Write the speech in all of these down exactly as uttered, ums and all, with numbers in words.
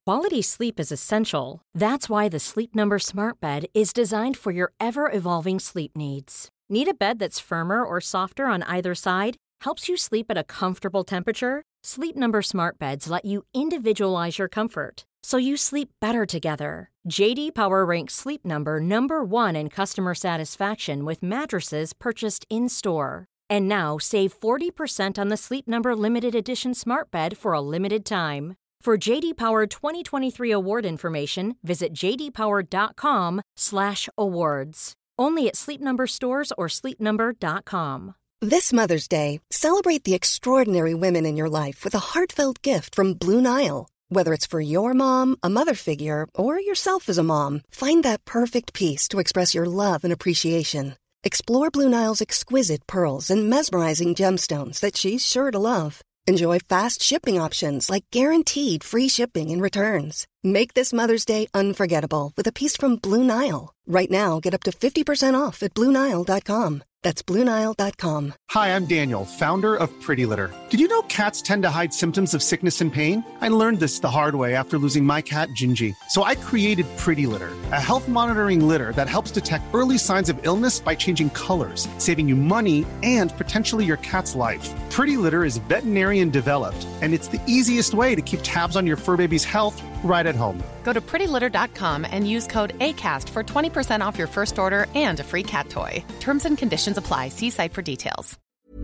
Quality sleep is essential. That's why the Sleep Number Smart Bed is designed for your ever-evolving sleep needs. Need a bed that's firmer or softer on either side? Helps you sleep at a comfortable temperature? Sleep Number Smart Beds let you individualize your comfort, so you sleep better together. J D Power ranks Sleep Number number one in customer satisfaction with mattresses purchased in-store. And now, save forty percent on the Sleep Number Limited Edition Smart Bed for a limited time. For J D Power twenty twenty-three award information, visit j d power dot com slash awards. Only at Sleep Number stores or sleep number dot com. This Mother's Day, celebrate the extraordinary women in your life with a heartfelt gift from Blue Nile. Whether it's for your mom, a mother figure, or yourself as a mom, find that perfect piece to express your love and appreciation. Explore Blue Nile's exquisite pearls and mesmerizing gemstones that she's sure to love. Enjoy fast shipping options like guaranteed free shipping and returns. Make this Mother's Day unforgettable with a piece from Blue Nile. Right now, get up to fifty percent off at blue nile dot com. That's blue nile dot com. Hi, I'm Daniel, founder of Pretty Litter. Did you know cats tend to hide symptoms of sickness and pain? I learned this the hard way after losing my cat, Gingy. So I created Pretty Litter, a health monitoring litter that helps detect early signs of illness by changing colors, saving you money and potentially your cat's life. Pretty Litter is veterinarian developed, and it's the easiest way to keep tabs on your fur baby's health right at home. Go to pretty litter dot com and use code ACAST for twenty percent off your first order and a free cat toy. Terms and conditions apply. See site for details.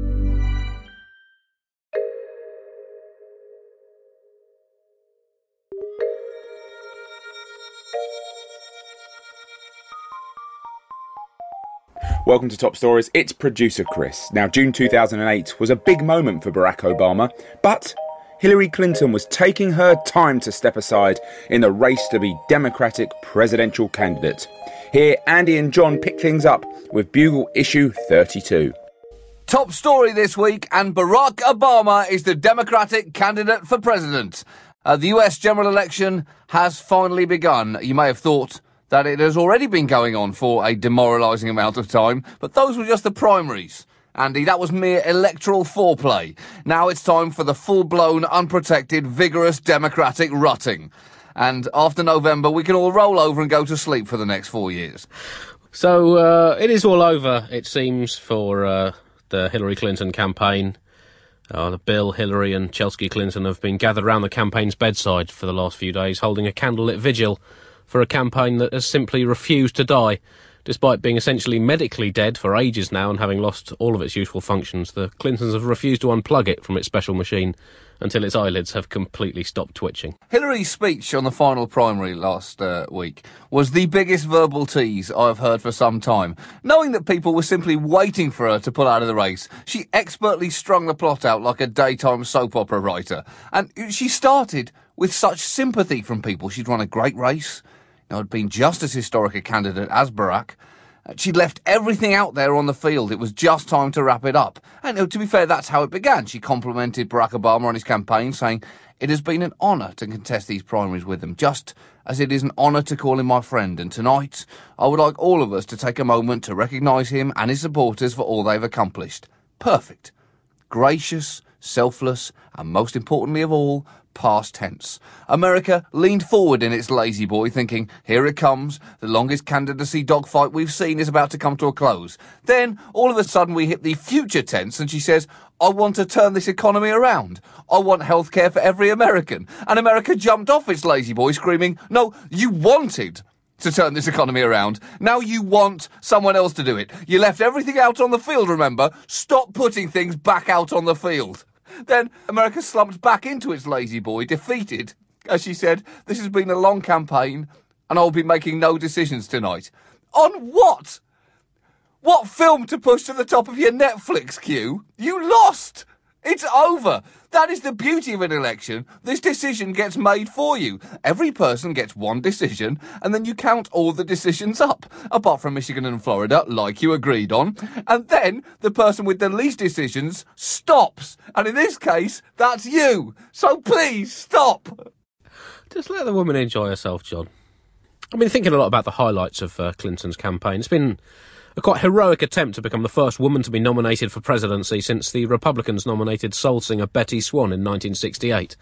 Welcome to Top Stories. It's producer Chris. Now, June two thousand eight was a big moment for Barack Obama, but Hillary Clinton was taking her time to step aside in the race to be Democratic presidential candidate. Here, Andy and John pick things up with Bugle issue thirty-two. Top story this week, and Barack Obama is the Democratic candidate for president. Uh, the U S general election has finally begun. You may have thought that it has already been going on for a demoralising amount of time, but those were just the primaries. Andy, that was mere electoral foreplay. Now it's time for the full-blown, unprotected, vigorous Democratic rutting. And after November, we can all roll over and go to sleep for the next four years. So uh, it is all over, it seems, for uh, the Hillary Clinton campaign. Uh, the Bill, Hillary and Chelsea Clinton have been gathered around the campaign's bedside for the last few days, holding a candlelit vigil for a campaign that has simply refused to die. Despite being essentially medically dead for ages now and having lost all of its useful functions, the Clintons have refused to unplug it from its special machine until its eyelids have completely stopped twitching. Hillary's speech on the final primary last uh, week was the biggest verbal tease I've heard for some time. Knowing that people were simply waiting for her to pull out of the race, she expertly strung the plot out like a daytime soap opera writer. And she started with such sympathy from people. She'd run a great race. Had been just as historic a candidate as Barack. She'd left everything out there on the field. It was just time to wrap it up. And to be fair, that's how it began. She complimented Barack Obama on his campaign, saying, "It has been an honour to contest these primaries with him, just as it is an honour to call him my friend. And tonight, I would like all of us to take a moment to recognise him and his supporters for all they've accomplished." Perfect. Gracious, selfless, and most importantly of all, past tense. America leaned forward in its lazy boy, thinking, here it comes, the longest candidacy dogfight we've seen is about to come to a close. Then, all of a sudden, we hit the future tense, and she says, I want to turn this economy around. I want healthcare for every American. And America jumped off its lazy boy, screaming, no, you wanted to turn this economy around. Now you want someone else to do it. You left everything out on the field, remember? Stop putting things back out on the field. Then America slumped back into its lazy boy, defeated. As she said, this has been a long campaign, and I'll be making no decisions tonight. On what? What film to push to the top of your Netflix queue? You lost! It's over! That is the beauty of an election. This decision gets made for you. Every person gets one decision, and then you count all the decisions up, apart from Michigan and Florida, like you agreed on. And then the person with the least decisions stops. And in this case, that's you. So please, stop. Just let the woman enjoy herself, John. I've been thinking a lot about the highlights of uh, Clinton's campaign. It's been a quite heroic attempt to become the first woman to be nominated for presidency since the Republicans nominated soul singer Betty Swan in nineteen sixty-eight.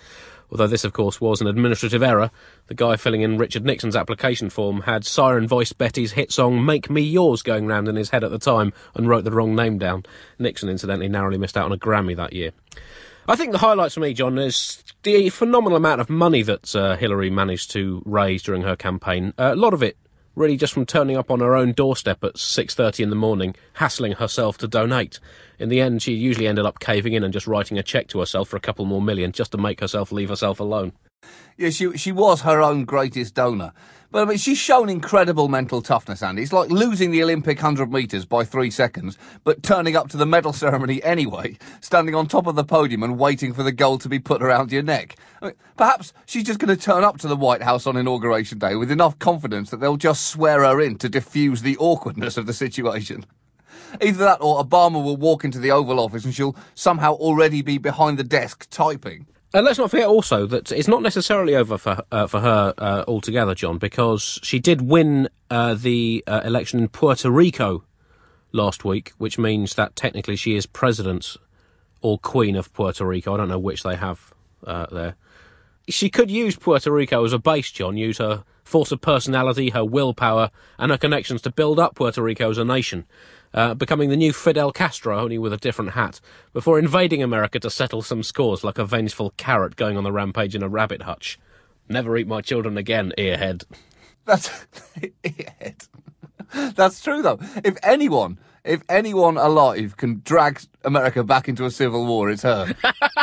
Although this, of course, was an administrative error. The guy filling in Richard Nixon's application form had siren-voiced Betty's hit song Make Me Yours going round in his head at the time and wrote the wrong name down. Nixon, incidentally, narrowly missed out on a Grammy that year. I think the highlights for me, John, is the phenomenal amount of money that uh, Hillary managed to raise during her campaign. Uh, a lot of it really just from turning up on her own doorstep at six thirty in the morning, hassling herself to donate. In the end, she usually ended up caving in and just writing a cheque to herself for a couple more million just to make herself leave herself alone. Yeah, she she was her own greatest donor. But I mean, she's shown incredible mental toughness, Andy. It's like losing the Olympic one hundred metres by three seconds, but turning up to the medal ceremony anyway, standing on top of the podium and waiting for the gold to be put around your neck. I mean, perhaps she's just going to turn up to the White House on Inauguration Day with enough confidence that they'll just swear her in to diffuse the awkwardness of the situation. Either that or Obama will walk into the Oval Office and she'll somehow already be behind the desk typing. And let's not forget also that it's not necessarily over for uh, for her uh, altogether, John, because she did win uh, the uh, election in Puerto Rico last week, which means that technically she is president or queen of Puerto Rico. I don't know which they have uh, there. She could use Puerto Rico as a base, John, use her force of personality, her willpower, and her connections to build up Puerto Rico as a nation. Uh, becoming the new Fidel Castro, only with a different hat, before invading America to settle some scores like a vengeful carrot going on the rampage in a rabbit hutch. Never eat my children again, earhead. That's... earhead. That's true, though. If anyone, if anyone alive can drag America back into a civil war, it's her.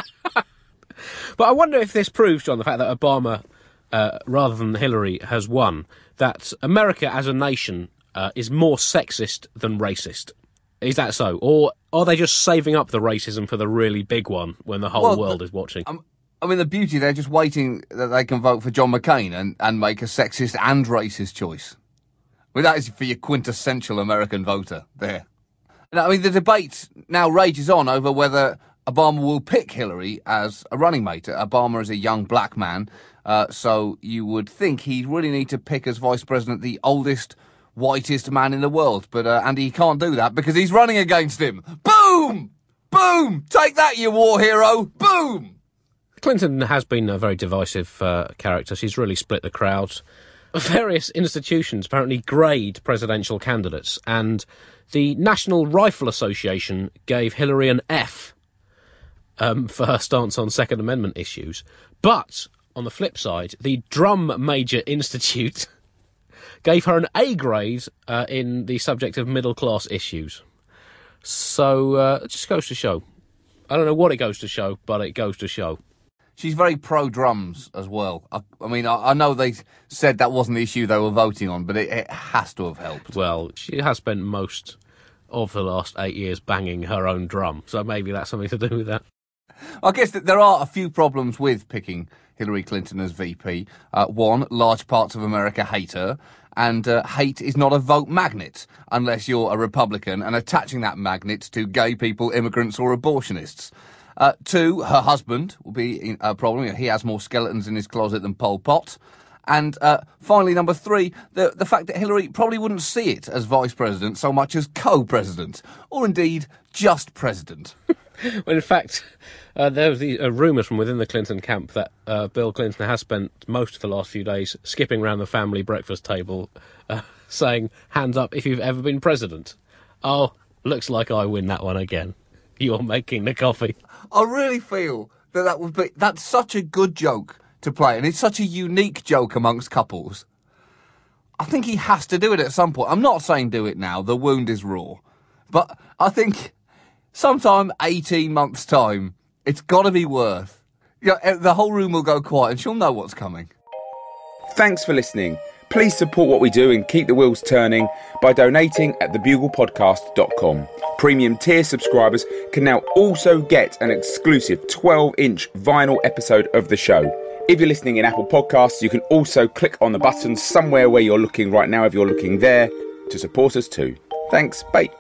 But I wonder if this proves, John, the fact that Obama, uh, rather than Hillary, has won, that America as a nation Uh, is more sexist than racist. Is that so? Or are they just saving up the racism for the really big one when the whole well, world the, is watching? Um, I mean, the beauty, they're just waiting that they can vote for John McCain and, and make a sexist and racist choice. I mean, that is for your quintessential American voter there. Now, I mean, the debate now rages on over whether Obama will pick Hillary as a running mate. Obama is a young black man, uh, so you would think he'd really need to pick as vice president the oldest, whitest man in the world, but uh, Andy, he can't do that because he's running against him. Boom! Boom! Take that, you war hero! Boom! Clinton has been a very divisive uh, character. She's really split the crowd. Various institutions apparently grade presidential candidates, and the National Rifle Association gave Hillary an F um, for her stance on Second Amendment issues. But, on the flip side, the Drum Major Institute gave her an A grade uh, in the subject of middle-class issues. So, uh, it just goes to show. I don't know what it goes to show, but it goes to show. She's very pro-drums as well. I, I mean, I, I know they said that wasn't the issue they were voting on, but it, it has to have helped. Well, she has spent most of the last eight years banging her own drum, so maybe that's something to do with that. I guess that there are a few problems with picking Hillary Clinton as V P. Uh, one, large parts of America hate her. And uh, hate is not a vote magnet, unless you're a Republican and attaching that magnet to gay people, immigrants or abortionists. Uh, two, her husband will be a problem. He has more skeletons in his closet than Pol Pot. And uh, finally, number three, the, the fact that Hillary probably wouldn't see it as vice president so much as co-president, or indeed just president. Well, in fact, uh, there was the uh, rumours from within the Clinton camp that uh, Bill Clinton has spent most of the last few days skipping around the family breakfast table, uh, saying, hands up if you've ever been president. Oh, looks like I win that one again. You're making the coffee. I really feel that that would be, that's such a good joke to play, and it's such a unique joke amongst couples. I think he has to do it at some point. I'm not saying do it now, the wound is raw. But I think sometime eighteen months' time, it's got to be worth. You know, the whole room will go quiet and she'll know what's coming. Thanks for listening. Please support what we do and keep the wheels turning by donating at the bugle podcast dot com. Premium tier subscribers can now also get an exclusive twelve inch vinyl episode of the show. If you're listening in Apple Podcasts, you can also click on the button somewhere where you're looking right now, if you're looking there, to support us too. Thanks, bye.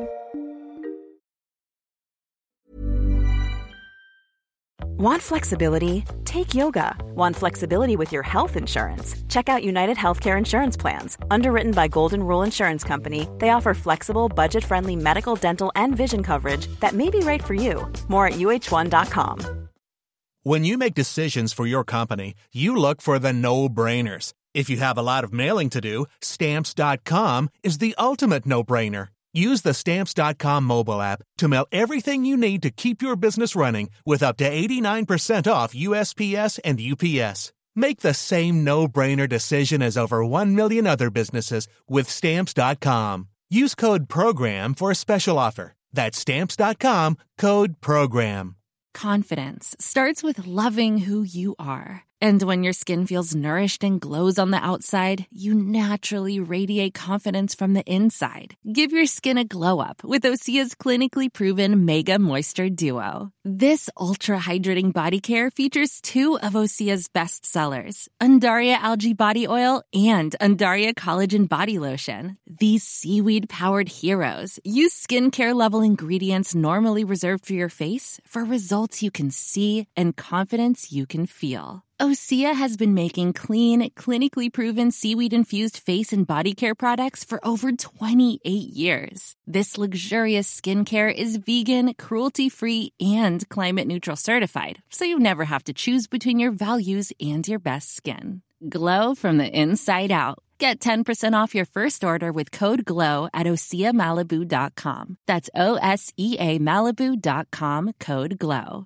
Want flexibility? Take yoga. Want flexibility with your health insurance? Check out United Healthcare Insurance Plans. Underwritten by Golden Rule Insurance Company, they offer flexible, budget-friendly medical, dental, and vision coverage that may be right for you. More at U H one dot com. When you make decisions for your company, you look for the no-brainers. If you have a lot of mailing to do, Stamps dot com is the ultimate no-brainer. Use the Stamps dot com mobile app to mail everything you need to keep your business running with up to eighty-nine percent off U S P S and U P S. Make the same no-brainer decision as over one million other businesses with Stamps dot com. Use code PROGRAM for a special offer. That's Stamps dot com, code PROGRAM. Confidence starts with loving who you are. And when your skin feels nourished and glows on the outside, you naturally radiate confidence from the inside. Give your skin a glow-up with Osea's clinically proven Mega Moisture Duo. This ultra-hydrating body care features two of Osea's best sellers, Undaria Algae Body Oil and Undaria Collagen Body Lotion. These seaweed-powered heroes use skincare-level ingredients normally reserved for your face for results you can see and confidence you can feel. Osea has been making clean, clinically proven seaweed-infused face and body care products for over twenty-eight years. This luxurious skincare is vegan, cruelty-free, and climate-neutral certified, so you never have to choose between your values and your best skin. Glow from the inside out. Get ten percent off your first order with code GLOW at Osea Malibu dot com. That's O S E A Malibu dot com, code GLOW.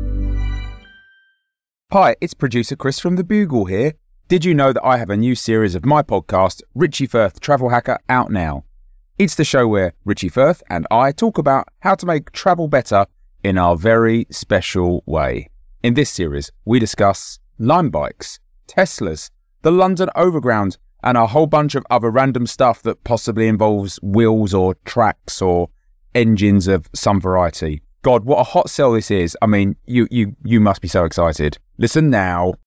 Hi, it's producer Chris from The Bugle here. Did you know that I have a new series of my podcast, Richie Firth Travel Hacker, out now? It's the show where Richie Firth and I talk about how to make travel better in our very special way. In this series, we discuss Lime bikes, Teslas, the London Overground, and a whole bunch of other random stuff that possibly involves wheels or tracks or engines of some variety. God, what a hot sell this is. I mean, you you you must be so excited. Listen now.